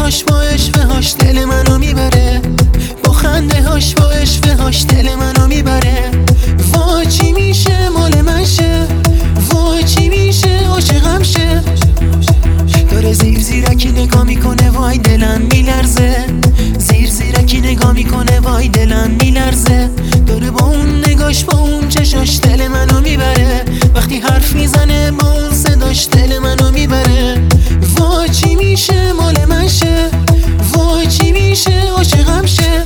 هاش با عشوه هاش دل منو میبره، با خنده هاش با عشوه هاش دل منو میبره. وای چی میشه مال من شه، وای چی میشه عاشقم شه. داره زیر زیرکی نگاه میکنه وای دلم میلرزه، زیر زیرکی نگاه میکنه وای دلم میلرزه. داره با اون نگاش با اون چشاش دل منو میبره، وقتی حرف میزنه با اون صداش دل منو میبره. وای چی میشه مال من شه، وای چی میشه عاشقم شه.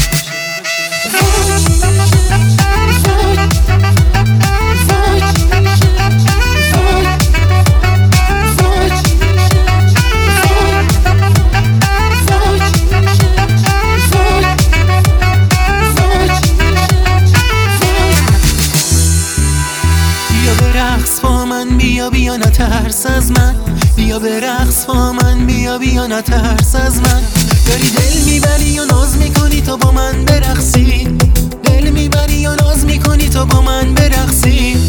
بیا بیا نترس از من، بیا به رقص با من، بیا بیا نترس از من. داری دل میبری و ناز میکنی تا با من برقصی، دل میبری و ناز میکنی تا با من برقصی.